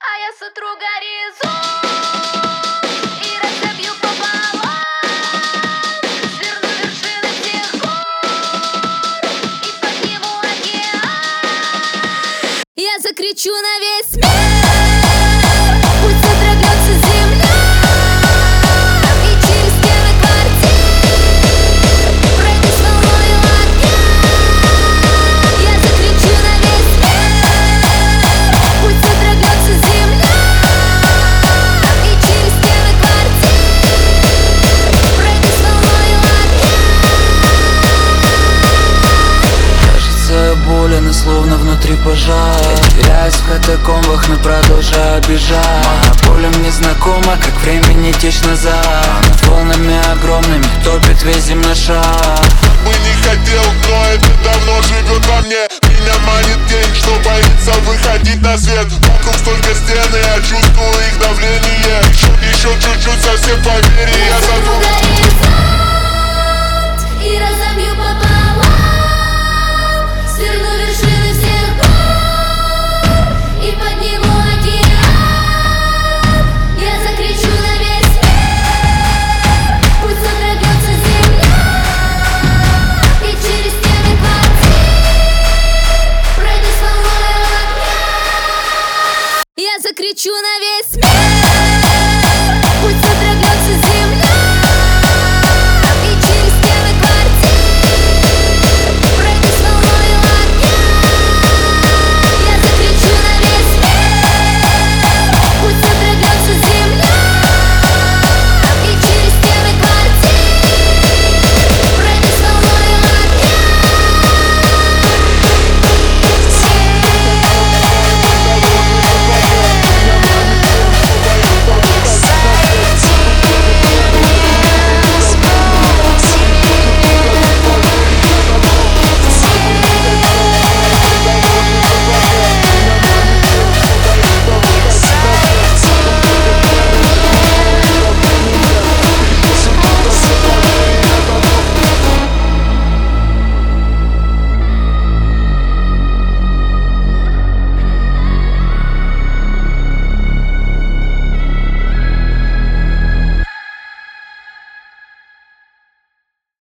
А я сотру горизонт и разобью пополам, сверну вершины всех гор и подниму океан. Я закричу на весь мир, пусть содрогнется земля, и через стены квартир пройдусь волною огня. Я закричу на весь мир, пусть содрогнется земля, и через стены квартир пройдусь волною огня. Кажется, я болен и словно внутри пожар. Теряюсь в катакомбах, но продолжаю бежать. Моя боль мне знакома, как времени течь назад. Она волнами огромными топит весь земной шар. Бы не хотел, но это давно живет во мне. Меня манит тень, что боится выходить на свет. Вокруг столько стен, и я чувствую их давление. Еще чуть-чуть, совсем поверь, и я сотру сотру горизонт и разобью пополам, сверну вершины всех гор и подниму океан. Я закричу на весь мир, пусть содрогнется земля, и через стены квартир пройдусь волною огня. Я закричу на весь мир.